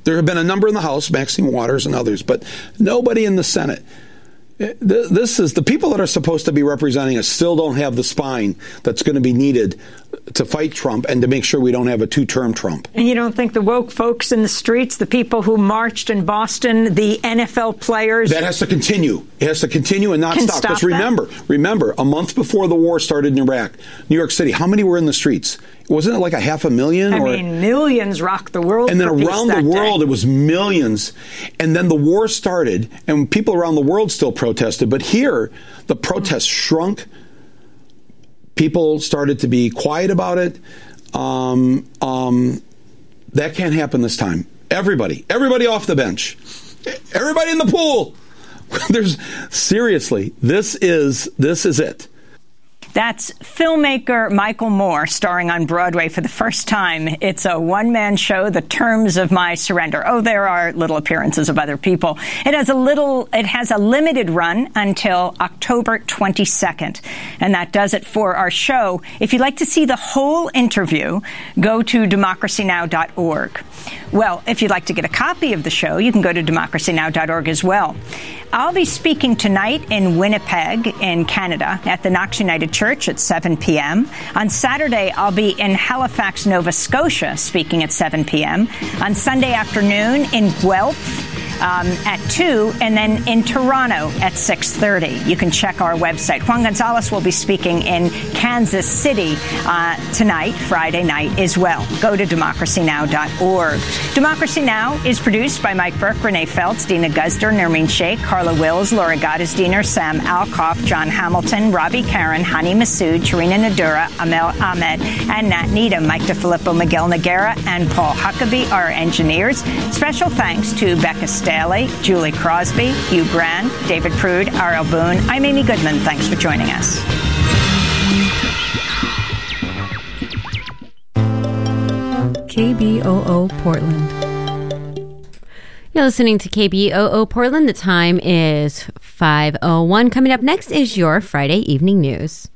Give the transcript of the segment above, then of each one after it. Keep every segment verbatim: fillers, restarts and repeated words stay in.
There have been a number in the House, Maxine Waters and others, but nobody in the Senate. This is the people that are supposed to be representing us still don't have the spine that's going to be needed to fight Trump and to make sure we don't have a two-term Trump. And you don't think the woke folks in the streets, the people who marched in Boston, the N F L players... That has to continue. It has to continue and not Can stop. stop Because remember, that? remember, a month before the war started in Iraq, New York City, how many were in the streets? Wasn't it like a half a million? I or, mean, millions rocked the world. And then for peace around the that world, day. it was millions. And then the war started, and people around the world still protested. But here, the protests shrunk. People started to be quiet about it. Um, um, that can't happen this time. Everybody, everybody off the bench. Everybody in the pool. There's seriously, this is this is it. That's filmmaker Michael Moore, starring on Broadway for the first time. It's a one-man show, The Terms of My Surrender. Oh, there are little appearances of other people. It has a little, it has a limited run until October twenty-second. And that does it for our show. If you'd like to see the whole interview, go to democracy now dot org. Well, if you'd like to get a copy of the show, you can go to democracy now dot org as well. I'll be speaking tonight in Winnipeg, in Canada, at the Knox United Church at seven p.m. On Saturday, I'll be in Halifax, Nova Scotia, speaking at seven p.m. On Sunday afternoon in Guelph um, at two, and then in Toronto at six thirty. You can check our website. Juan Gonzalez will be speaking in Kansas City uh, tonight, Friday night as well. Go to democracy now dot org. Democracy Now! Is produced by Mike Burke, Renee Feltz, Dina Guzder, Nermeen Sheikh, Carla Wills, Laura Gottesdiener, Sam Alcoff, John Hamilton, Robbie Karen, Hani Masood, Tarina Nadura, Amel Ahmed, and Nat Needham. Mike DeFilippo, Miguel Noguera, and Paul Huckabee are engineers. Special thanks to Becca Staley, Julie Crosby, Hugh Grant, David Prude, R L Boone. I'm Amy Goodman. Thanks for joining us. K B O O Portland. You're listening to K B O O Portland. The time is five oh one. Coming up next is your Friday evening news.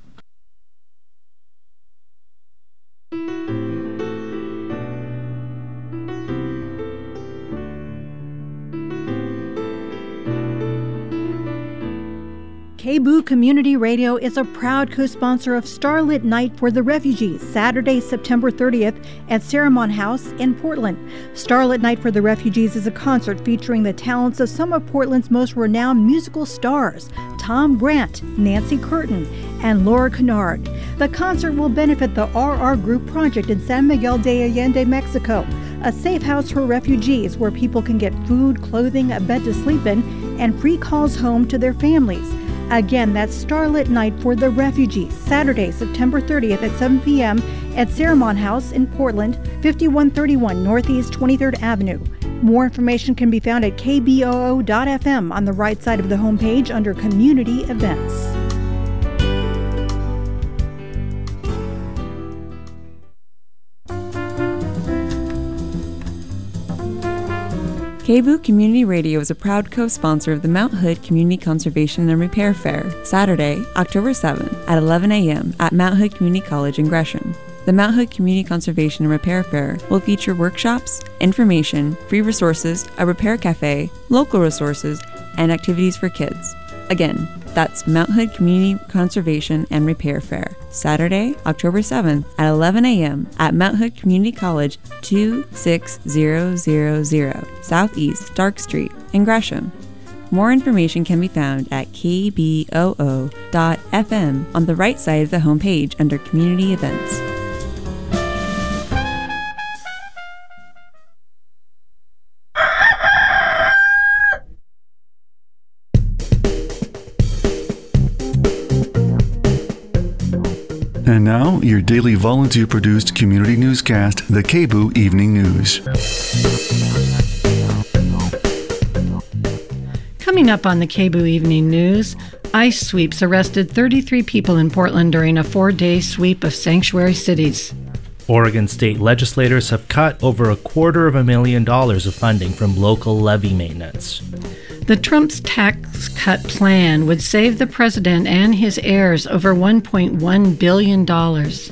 K B O O Community Radio is a proud co-sponsor of Starlit Night for the Refugees, Saturday, September thirtieth at Saramon House in Portland. Starlit Night for the Refugees is a concert featuring the talents of some of Portland's most renowned musical stars, Tom Grant, Nancy Curtin, and Laura Kennard. The concert will benefit the R R Group project in San Miguel de Allende, Mexico, a safe house for refugees where people can get food, clothing, a bed to sleep in, and free calls home to their families. Again, that's Starlit Night for the Refugees, Saturday, September thirtieth at seven p.m. at Saramon House in Portland, fifty-one thirty-one Northeast twenty-third Avenue. More information can be found at k b o o dot f m on the right side of the homepage under Community Events. K B O O Community Radio is a proud co-sponsor of the Mount Hood Community Conservation and Repair Fair, Saturday, October seventh at eleven a.m. at Mount Hood Community College in Gresham. The Mount Hood Community Conservation and Repair Fair will feature workshops, information, free resources, a repair cafe, local resources, and activities for kids. Again, that's Mount Hood Community Conservation and Repair Fair, Saturday, October seventh at eleven a.m. at Mount Hood Community College, two six zero zero zero Southeast Stark Street in Gresham. More information can be found at k b o o dot f m on the right side of the homepage under Community Events. And now, your daily volunteer-produced community newscast, the K B O O Evening News. Coming up on the K B O O Evening News, ICE sweeps arrested thirty-three people in Portland during a four-day sweep of sanctuary cities. Oregon state legislators have cut over a quarter of a million dollars of funding from local levee maintenance. The Trump's tax cut plan would save the president and his heirs over one point one billion dollars.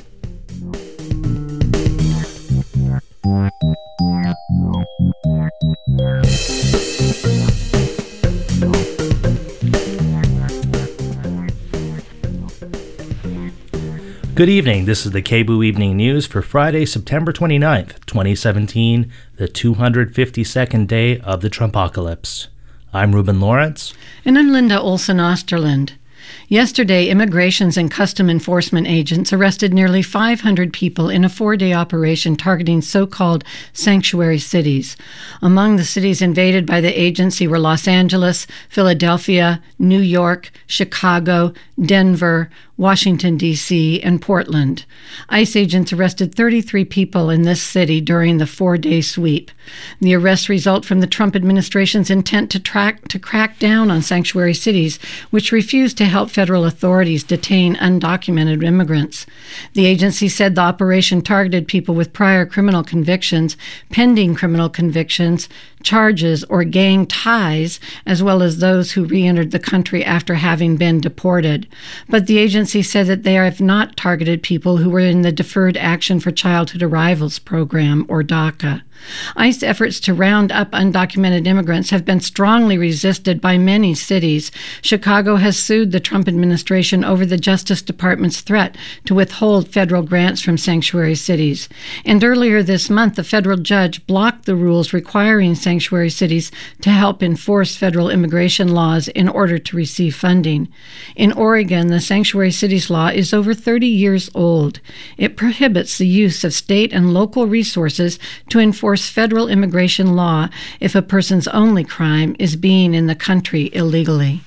Good evening. This is the K B O O Evening News for Friday, September twenty-ninth, twenty seventeen, the two hundred fifty-second day of the Trumpocalypse. I'm Ruben Lawrence. And I'm Linda Olson Osterland. Yesterday, Immigrations and Custom Enforcement agents arrested nearly five hundred people in a four-day operation targeting so-called sanctuary cities. Among the cities invaded by the agency were Los Angeles, Philadelphia, New York, Chicago, Denver, Washington, D C, and Portland. ICE agents arrested thirty-three people in this city during the four-day sweep. The arrests result from the Trump administration's intent to track to crack down on sanctuary cities, which refuse to help federal authorities detain undocumented immigrants. The agency said the operation targeted people with prior criminal convictions, pending criminal convictions, charges, or gang ties, as well as those who re-entered the country after having been deported. But the agency said that they have not targeted people who were in the Deferred Action for Childhood Arrivals program, or DACA. ICE efforts to round up undocumented immigrants have been strongly resisted by many cities. Chicago has sued the Trump administration over the Justice Department's threat to withhold federal grants from sanctuary cities. And earlier this month, a federal judge blocked the rules requiring sanctuary cities to help enforce federal immigration laws in order to receive funding. In Oregon, the sanctuary cities law is over thirty years old. It prohibits the use of state and local resources to enforce federal immigration law if a person's only crime is being in the country illegally.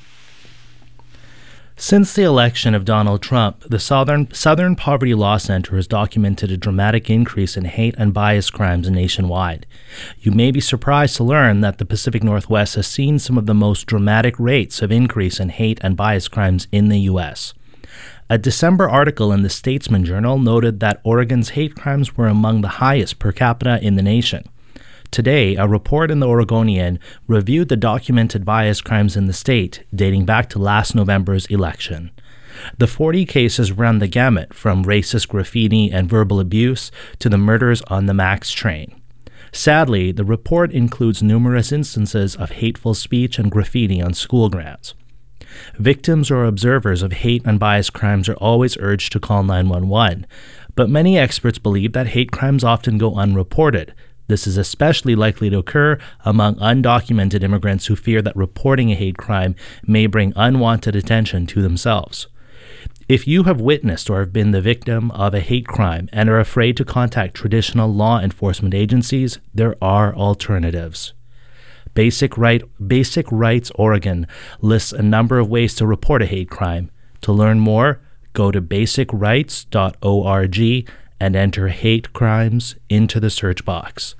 Since the election of Donald Trump, the Southern Southern Poverty Law Center has documented a dramatic increase in hate and bias crimes nationwide. You may be surprised to learn that the Pacific Northwest has seen some of the most dramatic rates of increase in hate and bias crimes in the U S. A December article in the Statesman Journal noted that Oregon's hate crimes were among the highest per capita in the nation. Today, a report in the Oregonian reviewed the documented bias crimes in the state dating back to last November's election. The forty cases ran the gamut from racist graffiti and verbal abuse to the murders on the MAX train. Sadly, the report includes numerous instances of hateful speech and graffiti on school grounds. Victims or observers of hate and bias crimes are always urged to call nine one one, but many experts believe that hate crimes often go unreported. This is especially likely to occur among undocumented immigrants who fear that reporting a hate crime may bring unwanted attention to themselves. If you have witnessed or have been the victim of a hate crime and are afraid to contact traditional law enforcement agencies, there are alternatives. Basic, right, Basic Rights Oregon lists a number of ways to report a hate crime. To learn more, go to basic rights dot org and enter hate crimes into the search box.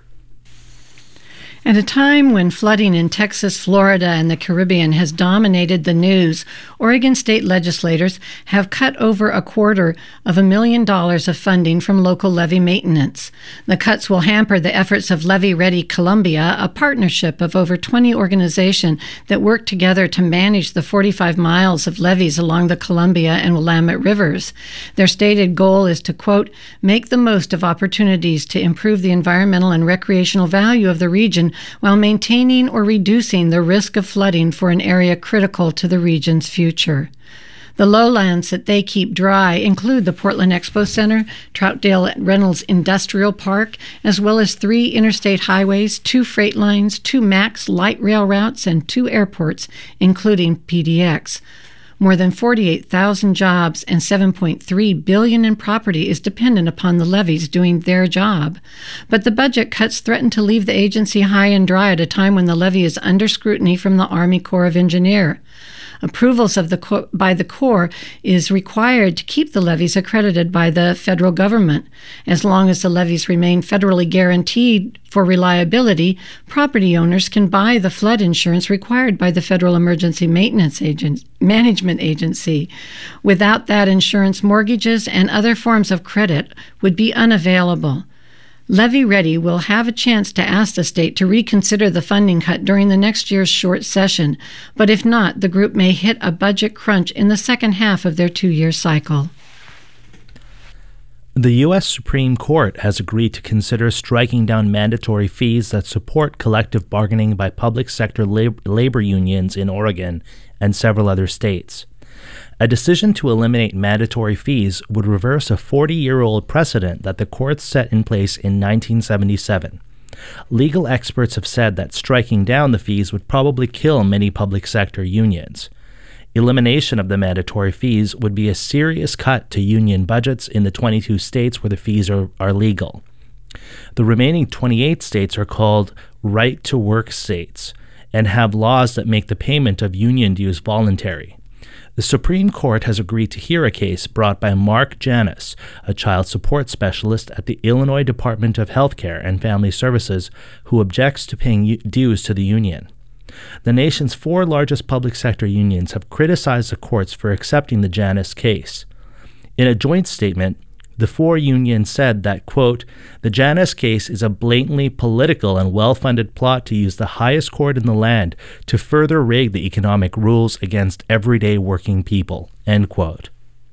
At a time when flooding in Texas, Florida, and the Caribbean has dominated the news, Oregon state legislators have cut over a quarter of a million dollars of funding from local levee maintenance. The cuts will hamper the efforts of Levee Ready Columbia, a partnership of over twenty organizations that work together to manage the forty-five miles of levees along the Columbia and Willamette rivers. Their stated goal is to, quote, make the most of opportunities to improve the environmental and recreational value of the region while maintaining or reducing the risk of flooding for an area critical to the region's future. The lowlands that they keep dry include the Portland Expo Center, Troutdale Reynolds Industrial Park, as well as three interstate highways, two freight lines, two MAX light rail routes, and two airports, including P D X. More than forty-eight thousand jobs and seven point three billion dollars in property is dependent upon the levees doing their job. But the budget cuts threaten to leave the agency high and dry at a time when the levee is under scrutiny from the Army Corps of Engineers. Approvals of the by the Corps is required to keep the levees accredited by the federal government. As long as the levees remain federally guaranteed for reliability, property owners can buy the flood insurance required by the Federal Emergency Maintenance Agent, Management Agency. Without that insurance, mortgages and other forms of credit would be unavailable. Levee Ready will have a chance to ask the state to reconsider the funding cut during the next year's short session, but if not, the group may hit a budget crunch in the second half of their two-year cycle. The U S Supreme Court has agreed to consider striking down mandatory fees that support collective bargaining by public sector lab- labor unions in Oregon and several other states. A decision to eliminate mandatory fees would reverse a forty-year-old precedent that the courts set in place in nineteen seventy-seven. Legal experts have said that striking down the fees would probably kill many public sector unions. Elimination of the mandatory fees would be a serious cut to union budgets in the twenty-two states where the fees are, are legal. The remaining twenty-eight states are called right-to-work states and have laws that make the payment of union dues voluntary. The Supreme Court has agreed to hear a case brought by Mark Janis, a child support specialist at the Illinois Department of Healthcare and Family Services, who objects to paying u- dues to the union. The nation's four largest public sector unions have criticized the courts for accepting the Janis case. In a joint statement, the four unions said that, quote, the Janis case is a blatantly political and well-funded plot to use the highest court in the land to further rig the economic rules against everyday working people, end quote.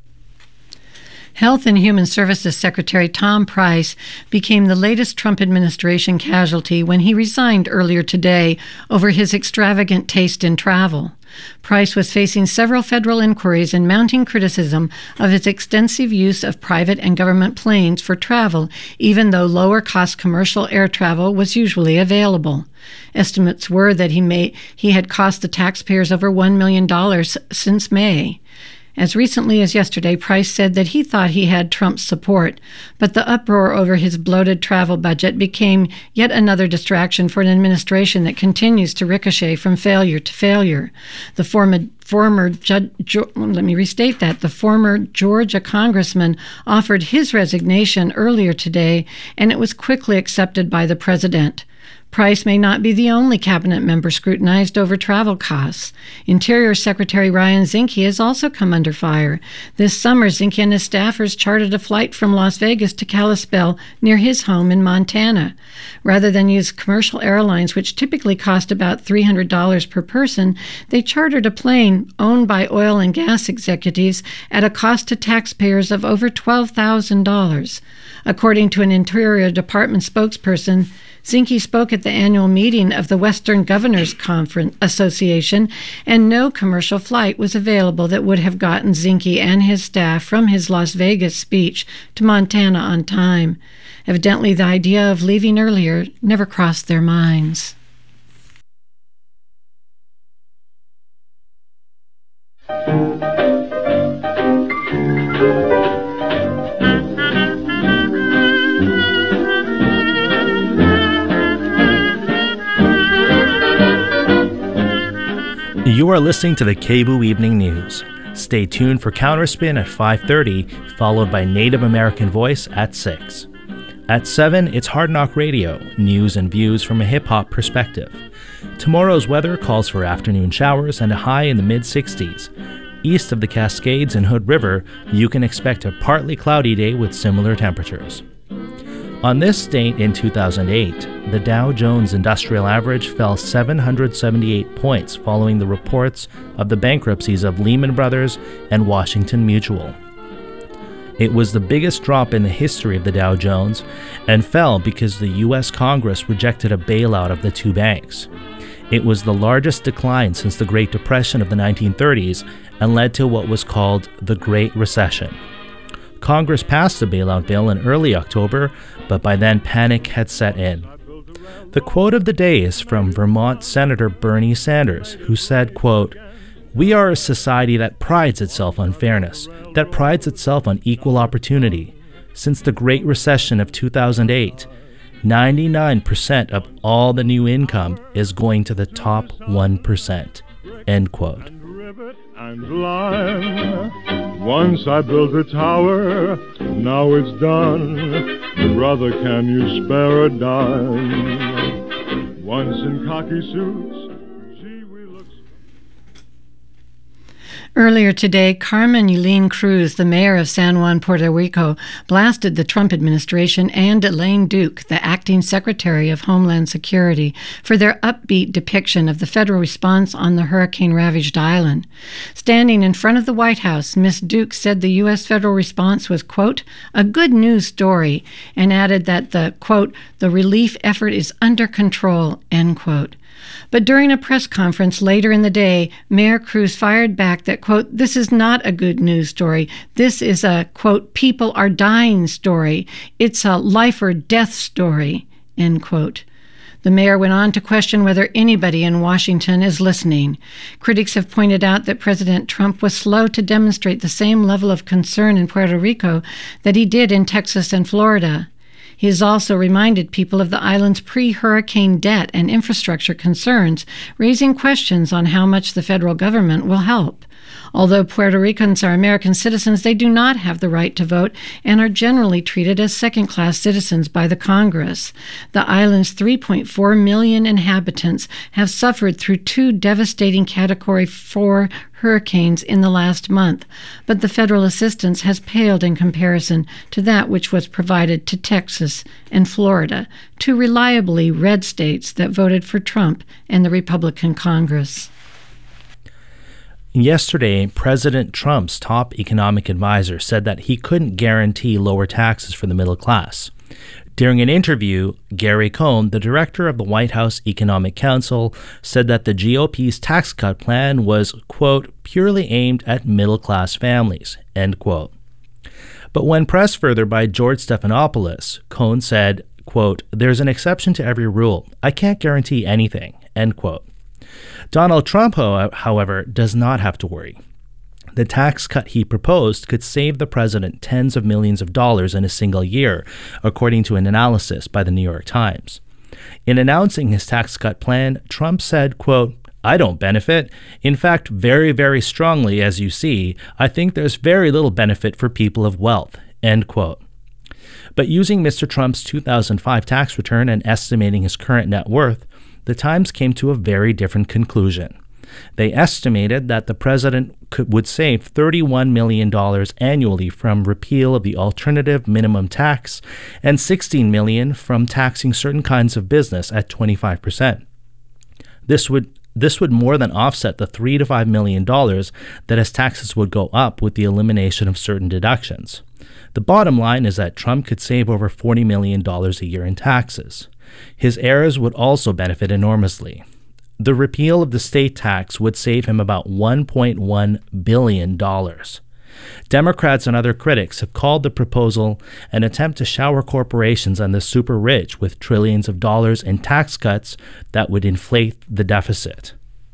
Health and Human Services Secretary Tom Price became the latest Trump administration casualty when he resigned earlier today over his extravagant taste in travel. Price was facing several federal inquiries and mounting criticism of his extensive use of private and government planes for travel, even though lower-cost commercial air travel was usually available. Estimates were that he, may, he had cost the taxpayers over one million dollars since May. As recently as yesterday, Price said that he thought he had Trump's support, but the uproar over his bloated travel budget became yet another distraction for an administration that continues to ricochet from failure to failure. The former Former Judge, let me restate that. The former Georgia congressman offered his resignation earlier today, and it was quickly accepted by the president. Price may not be the only cabinet member scrutinized over travel costs. Interior Secretary Ryan Zinke has also come under fire. This summer, Zinke and his staffers chartered a flight from Las Vegas to Kalispell near his home in Montana. Rather than use commercial airlines, which typically cost about three hundred dollars per person, they chartered a plane owned by oil and gas executives at a cost to taxpayers of over twelve thousand dollars. According to an Interior Department spokesperson, Zinke spoke at the annual meeting of the Western Governors Conference Association, and no commercial flight was available that would have gotten Zinke and his staff from his Las Vegas speech to Montana on time. Evidently, the idea of leaving earlier never crossed their minds. You are listening to the K B O O Evening News. Stay tuned for Counterspin at five thirty, followed by Native American Voice at six. At seven, it's Hard Knock Radio, news and views from a hip-hop perspective. Tomorrow's weather calls for afternoon showers and a high in the mid-sixties. East of the Cascades and Hood River, you can expect a partly cloudy day with similar temperatures. On this date in two thousand eight, the Dow Jones Industrial Average fell seven hundred seventy-eight points following the reports of the bankruptcies of Lehman Brothers and Washington Mutual. It was the biggest drop in the history of the Dow Jones and fell because the U S Congress rejected a bailout of the two banks. It was the largest decline since the Great Depression of the nineteen thirties and led to what was called the Great Recession. Congress passed the bailout bill in early October, but by then panic had set in. The quote of the day is from Vermont Senator Bernie Sanders, who said, quote, "We are a society that prides itself on fairness, that prides itself on equal opportunity. Since the Great Recession of two thousand eight, ninety-nine percent of all the new income is going to the top one percent." End quote. And line. Once I built a tower, now it's done. Brother, can you spare a dime? Once in khaki suits, gee, we look... Earlier today, Carmen Yulín Cruz, the mayor of San Juan, Puerto Rico, blasted the Trump administration and Elaine Duke, the acting Secretary of Homeland Security, for their upbeat depiction of the federal response on the hurricane-ravaged island. Standing in front of the White House, Miz Duke said the U S federal response was, quote, "a good news story," and added that the, quote, "the relief effort is under control," end quote. But during a press conference later in the day, Mayor Cruz fired back that, quote, this is not a good news story. This is a, quote, people are dying story. It's a life or death story, end quote. The mayor went on to question whether anybody in Washington is listening. Critics have pointed out that President Trump was slow to demonstrate the same level of concern in Puerto Rico that he did in Texas and Florida. He has also reminded people of the island's pre-hurricane debt and infrastructure concerns, raising questions on how much the federal government will help. Although Puerto Ricans are American citizens, they do not have the right to vote and are generally treated as second-class citizens by the Congress. The island's three point four million inhabitants have suffered through two devastating Category four hurricanes in the last month, but the federal assistance has paled in comparison to that which was provided to Texas and Florida, two reliably red states that voted for Trump and the Republican Congress. Yesterday, President Trump's top economic advisor said that he couldn't guarantee lower taxes for the middle class. During an interview, Gary Cohn, the director of the White House Economic Council, said that the G O P's tax cut plan was, quote, purely aimed at middle-class families, end quote. But when pressed further by George Stephanopoulos, Cohn said, quote, there's an exception to every rule. I can't guarantee anything, end quote. Donald Trump, however, does not have to worry. The tax cut he proposed could save the president tens of millions of dollars in a single year, according to an analysis by the New York Times. In announcing his tax cut plan, Trump said, quote, I don't benefit. In fact, very, very strongly, as you see, I think there's very little benefit for people of wealth, end quote. But using Mister Trump's two thousand five tax return and estimating his current net worth, the Times came to a very different conclusion. They estimated that the president could, would save thirty-one million dollars annually from repeal of the alternative minimum tax and sixteen million dollars from taxing certain kinds of business at twenty-five percent. This would this would more than offset the three to five million dollars that his taxes would go up with the elimination of certain deductions. The bottom line is that Trump could save over forty million dollars a year in taxes. His heirs would also benefit enormously. The repeal of the state tax would save him about one point one billion dollars. Democrats and other critics have called the proposal an attempt to shower corporations and the super rich with trillions of dollars in tax cuts that would inflate the deficit.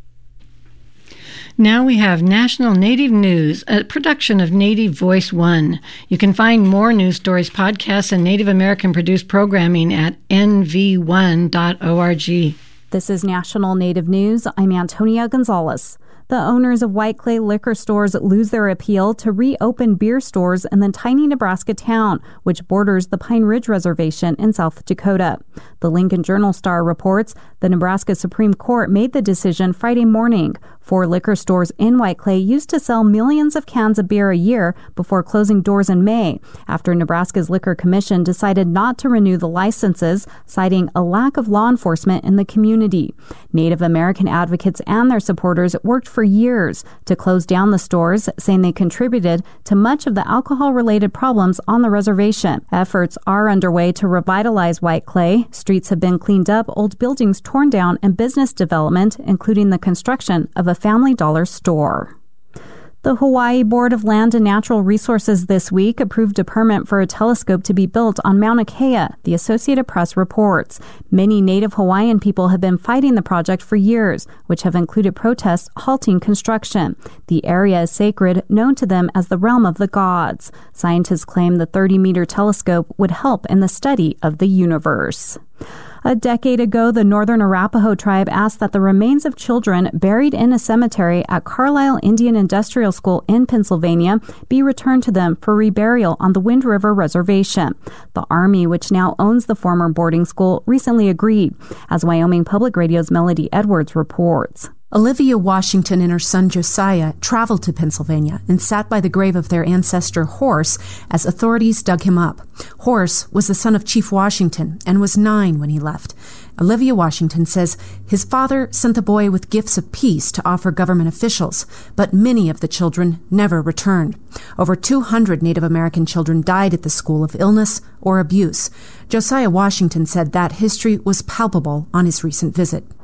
Now we have National Native News, a production of Native Voice One. You can find more news stories, podcasts, and Native American-produced programming at N V one dot org. This is National Native News. I'm Antonia Gonzalez. The owners of White Clay liquor stores lose their appeal to reopen beer stores in the tiny Nebraska town, which borders the Pine Ridge Reservation in South Dakota. The Lincoln Journal-Star reports the Nebraska Supreme Court made the decision Friday morning. Four liquor stores in White Clay used to sell millions of cans of beer a year before closing doors in May, after Nebraska's Liquor Commission decided not to renew the licenses, citing a lack of law enforcement in the community. Native American advocates and their supporters worked for years to close down the stores, saying they contributed to much of the alcohol-related problems on the reservation. Efforts are underway to revitalize White Clay. Streets have been cleaned up, old buildings torn down, and business development, including the construction of a Family Dollar store. The Hawaii Board of Land and Natural Resources this week approved a permit for a telescope to be built on Mauna Kea, the Associated Press reports. Many Native Hawaiian people have been fighting the project for years, which have included protests halting construction. The area is sacred, known to them as the realm of the gods. Scientists claim the thirty-meter telescope would help in the study of the universe. A decade ago, the Northern Arapaho tribe asked that the remains of children buried in a cemetery at Carlisle Indian Industrial School in Pennsylvania be returned to them for reburial on the Wind River Reservation. The Army, which now owns the former boarding school, recently agreed, as Wyoming Public Radio's Melody Edwards reports. Olivia Washington and her son Josiah traveled to Pennsylvania and sat by the grave of their ancestor Horse as authorities dug him up. Horse was the son of Chief Washington and was nine when he left. Olivia Washington says his father sent the boy with gifts of peace to offer government officials, but many of the children never returned. Over two hundred Native American children died at the school of illness or abuse. Josiah Washington said that history was palpable on his recent visit.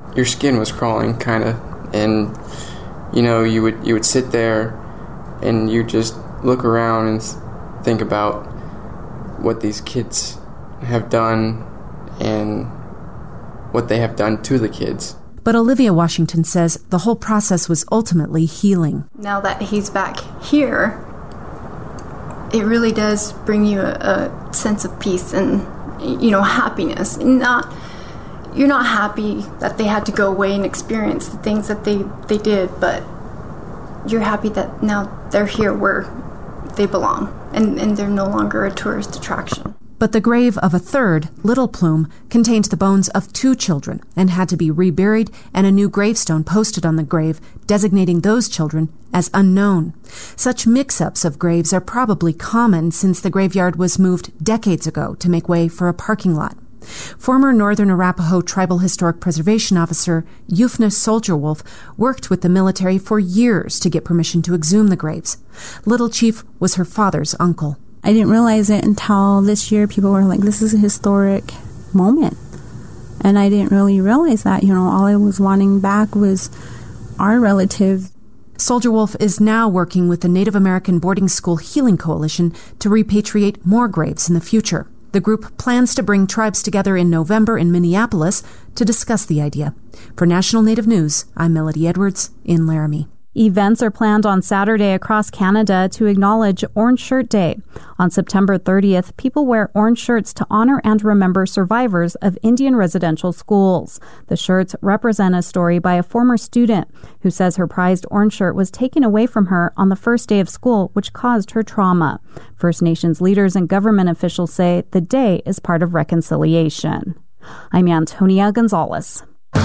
your skin was crawling, kind of, and you know, you would you would sit there, and you just look around and think about what these kids have done and what they have done to the kids. But Olivia Washington says the whole process was ultimately healing. Now that he's back here, it really does bring you a, a sense of peace and, you know, happiness. Not, you're not happy that they had to go away and experience the things that they, they did, but you're happy that now they're here where they belong, and, and they're no longer a tourist attraction. But the grave of a third, Little Plume, contained the bones of two children and had to be reburied, and a new gravestone posted on the grave designating those children as unknown. Such mix-ups of graves are probably common since the graveyard was moved decades ago to make way for a parking lot. Former Northern Arapaho Tribal Historic Preservation Officer Yufna Soldier Wolf worked with the military for years to get permission to exhume the graves. Little Chief was her father's uncle. I didn't realize it until this year. People were like, this is a historic moment. And I didn't really realize that. You know, all I was wanting back was our relatives. Soldier Wolf is now working with the Native American Boarding School Healing Coalition to repatriate more graves in the future. The group plans to bring tribes together in November in Minneapolis to discuss the idea. For National Native News, I'm Melody Edwards in Laramie. Events are planned on Saturday across Canada to acknowledge Orange Shirt Day. On September thirtieth, people wear orange shirts to honor and remember survivors of Indian residential schools. The shirts represent a story by a former student who says her prized orange shirt was taken away from her on the first day of school, which caused her trauma. First Nations leaders and government officials say the day is part of reconciliation. I'm Antonia Gonzalez.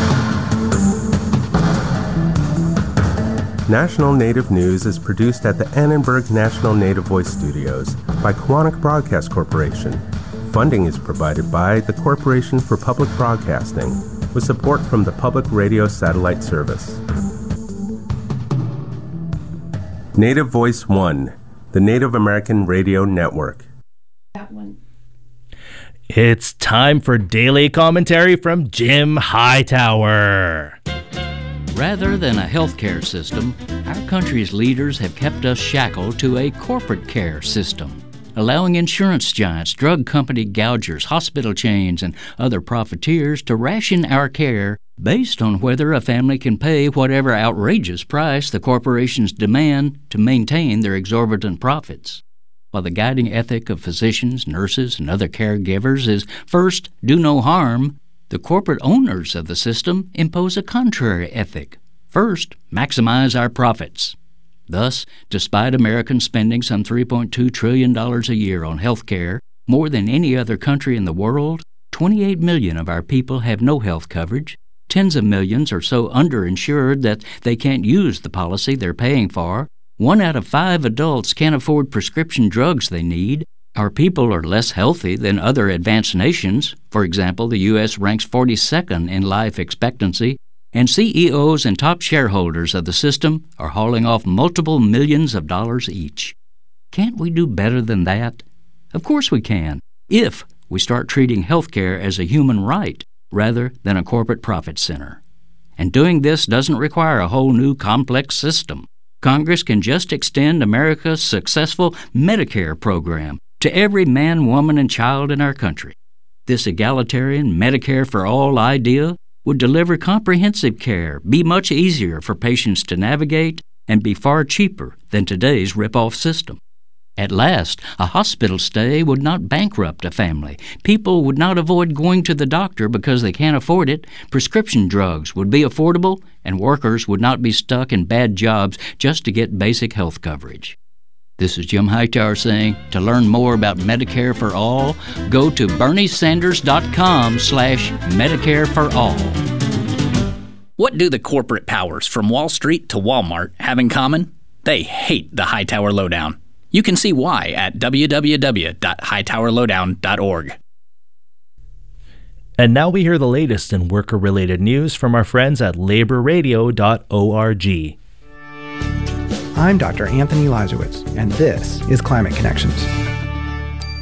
National Native News is produced at the Annenberg National Native Voice Studios by Quantic Broadcast Corporation. Funding is provided by the Corporation for Public Broadcasting, with support from the Public Radio Satellite Service. Native Voice One, the Native American Radio Network. That one. It's time for daily commentary from Jim Hightower. Rather than a healthcare system, our country's leaders have kept us shackled to a corporate care system, allowing insurance giants, drug company gougers, hospital chains, and other profiteers to ration our care based on whether a family can pay whatever outrageous price the corporations demand to maintain their exorbitant profits. While the guiding ethic of physicians, nurses, and other caregivers is first, do no harm, the corporate owners of the system impose a contrary ethic. First, maximize our profits. Thus, despite Americans spending some three point two trillion dollars a year on health care, more than any other country in the world, twenty-eight million of our people have no health coverage. Tens of millions are so underinsured that they can't use the policy they're paying for. One out of five adults can't afford prescription drugs they need. Our people are less healthy than other advanced nations. For example, the U S ranks forty-second in life expectancy, and C E Os and top shareholders of the system are hauling off multiple millions of dollars each. Can't we do better than that? Of course we can, if we start treating healthcare as a human right rather than a corporate profit center. And doing this doesn't require a whole new complex system. Congress can just extend America's successful Medicare program to every man, woman, and child in our country. This egalitarian Medicare for all idea would deliver comprehensive care, be much easier for patients to navigate, and be far cheaper than today's rip-off system. At last, a hospital stay would not bankrupt a family. People would not avoid going to the doctor because they can't afford it. Prescription drugs would be affordable, and workers would not be stuck in bad jobs just to get basic health coverage. This is Jim Hightower saying, to learn more about Medicare for All, go to berniesanders.com slash Medicare for All. What do the corporate powers from Wall Street to Walmart have in common? They hate the Hightower Lowdown. You can see why at w w w dot hightower lowdown dot org. And now we hear the latest in worker-related news from our friends at labor radio dot org. I'm Doctor Anthony Lazowitz, and this is Climate Connections.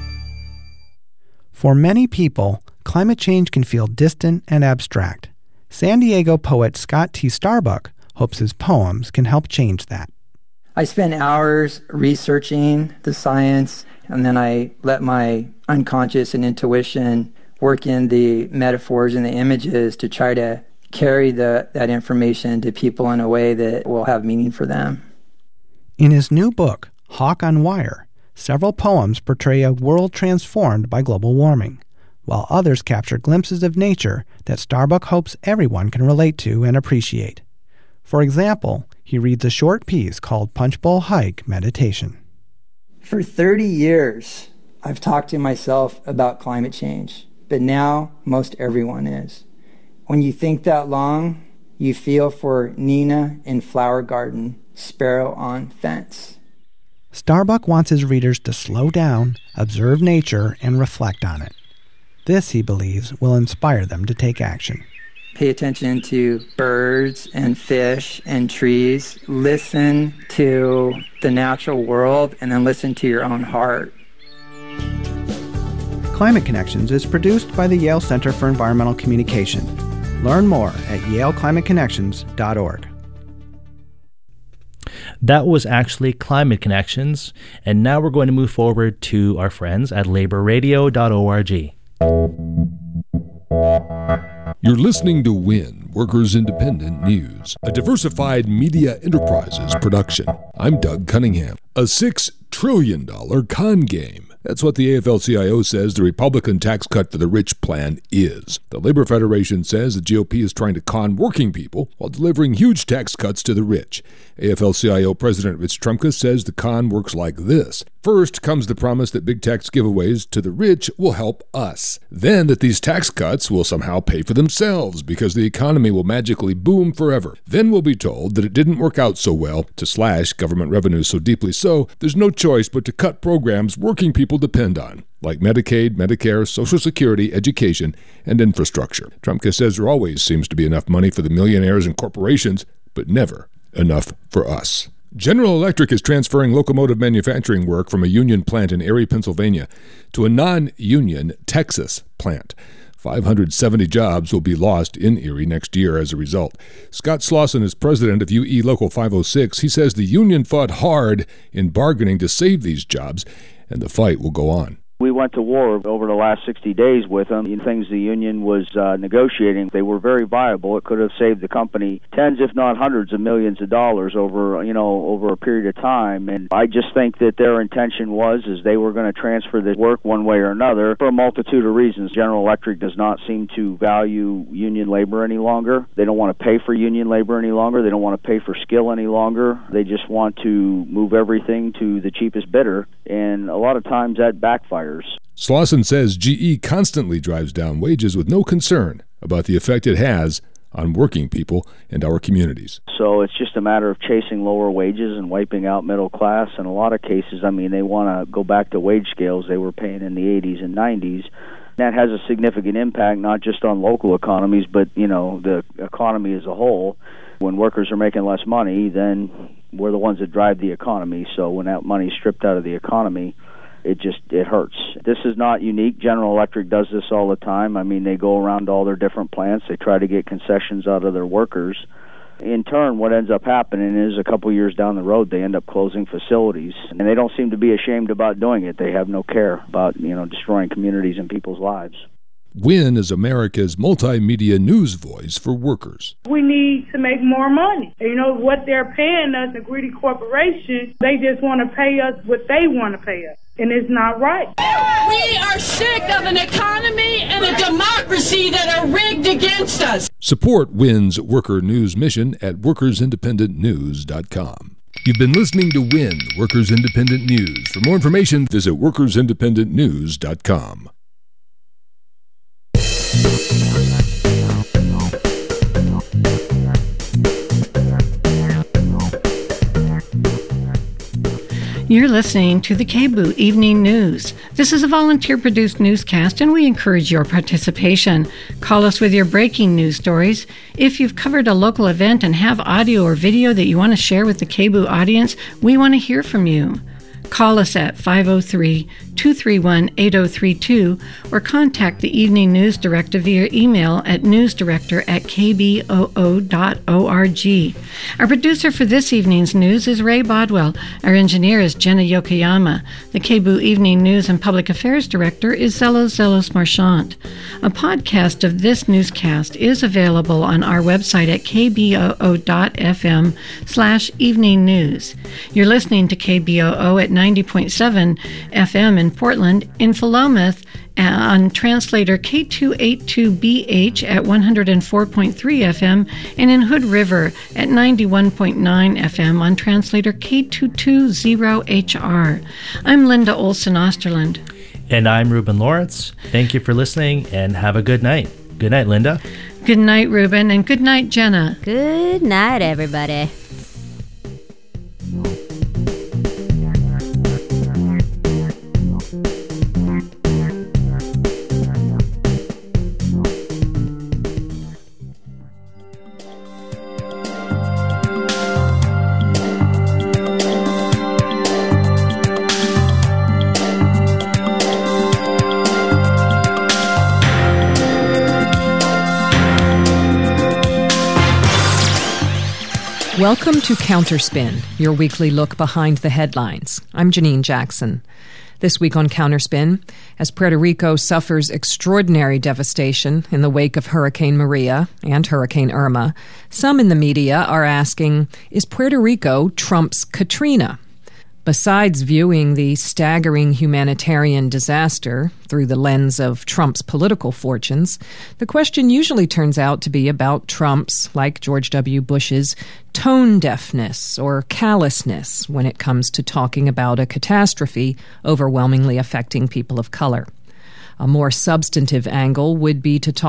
For many people, climate change can feel distant and abstract. San Diego poet Scott T. Starbuck hopes his poems can help change that. I spend hours researching the science, and then I let my unconscious and intuition work in the metaphors and the images to try to carry the, that information to people in a way that will have meaning for them. In his new book, Hawk on Wire, several poems portray a world transformed by global warming, while others capture glimpses of nature that Starbuck hopes everyone can relate to and appreciate. For example, he reads a short piece called Punch Bowl Hike Meditation. For thirty years, I've talked to myself about climate change, but now most everyone is. When you think that long, you feel for Nina in Flower Garden, Sparrow on Fence. Starbuck wants his readers to slow down, observe nature, and reflect on it. This, he believes, will inspire them to take action. Pay attention to birds and fish and trees. Listen to the natural world, and then listen to your own heart. Climate Connections is produced by the Yale Center for Environmental Communication. Learn more at yale climate connections dot org. That was actually Climate Connections, and now we're going to move forward to our friends at labor radio dot org. You're listening to WIN, Workers Independent News, a diversified media enterprises production. I'm Doug Cunningham. A six trillion dollars con game. That's what the A F L C I O says the Republican tax cut for the rich plan is. The Labor Federation says the G O P is trying to con working people while delivering huge tax cuts to the rich. A F L C I O President Rich Trumka says the con works like this. First comes the promise that big tax giveaways to the rich will help us. Then that these tax cuts will somehow pay for themselves because the economy will magically boom forever. Then we'll be told that it didn't work out so well to slash government revenues so deeply so there's no choice but to cut programs working people depend on, like Medicaid, Medicare, Social Security, education, and infrastructure. Trumka says there always seems to be enough money for the millionaires and corporations, but never enough for us. General Electric is transferring locomotive manufacturing work from a union plant in Erie, Pennsylvania, to a non-union Texas plant. five hundred seventy jobs will be lost in Erie next year as a result. Scott Slauson is president of U E Local five oh six. He says the union fought hard in bargaining to save these jobs, and the fight will go on. We went to war over the last sixty days with them. The things the union was uh, negotiating, they were very viable. It could have saved the company tens, if not hundreds of millions of dollars over, you know, over a period of time. And I just think that their intention was is they were going to transfer the work one way or another for a multitude of reasons. General Electric does not seem to value union labor any longer. They don't want to pay for union labor any longer. They don't want to pay for skill any longer. They just want to move everything to the cheapest bidder. And a lot of times that backfires. Slauson says G E constantly drives down wages with no concern about the effect it has on working people and our communities. So it's just a matter of chasing lower wages and wiping out middle class. In a lot of cases, I mean, they want to go back to wage scales they were paying in the eighties and nineties. That has a significant impact not just on local economies, but, you know, the economy as a whole. When workers are making less money, then we're the ones that drive the economy. So when that money is stripped out of the economy, it just, it hurts. This is not unique. General Electric does this all the time. I mean, they go around to all their different plants. They try to get concessions out of their workers. In turn, what ends up happening is a couple years down the road, they end up closing facilities. And they don't seem to be ashamed about doing it. They have no care about, you know, destroying communities and people's lives. WIN is America's multimedia news voice for workers. We need to make more money. You know, what they're paying us, the greedy corporations, they just want to pay us what they want to pay us. And it's not right. We are sick of an economy and a democracy that are rigged against us. Support WIN's worker news mission at workers independent news dot com. You've been listening to WIN, Workers Independent News. For more information, visit workers independent news dot com. You're listening to the K B O O Evening News. This is a volunteer-produced newscast, and we encourage your participation. Call us with your breaking news stories. If you've covered a local event and have audio or video that you want to share with the K B O O audience, we want to hear from you. Call us at five oh three, two three one, eight oh three two or contact the Evening News Director via email at newsdirector at k b o o dot org. Our producer for this evening's news is Ray Bodwell. Our engineer is Jenna Yokoyama. The K B O O Evening News and Public Affairs Director is Zelos Zelos Marchant. A podcast of this newscast is available on our website at k b o o dot f m slash evening news. You're listening to K B O O at ninety point seven F M in Portland, in Philomath on translator K two eighty-two B H at one oh four point three F M, and in Hood River at ninety-one point nine F M on translator K two twenty H R. I'm Linda Olson Osterland. And I'm Ruben Lawrence. Thank you for listening and have a good night. Good night, Linda. Good night, Ruben, and good night, Jenna. Good night, everybody. Welcome to Counterspin, your weekly look behind the headlines. I'm Janine Jackson. This week on Counterspin, as Puerto Rico suffers extraordinary devastation in the wake of Hurricane Maria and Hurricane Irma, some in the media are asking, is Puerto Rico Trump's Katrina? Besides viewing the staggering humanitarian disaster through the lens of Trump's political fortunes, the question usually turns out to be about Trump's, like George W. Bush's, tone deafness or callousness when it comes to talking about a catastrophe overwhelmingly affecting people of color. A more substantive angle would be to talk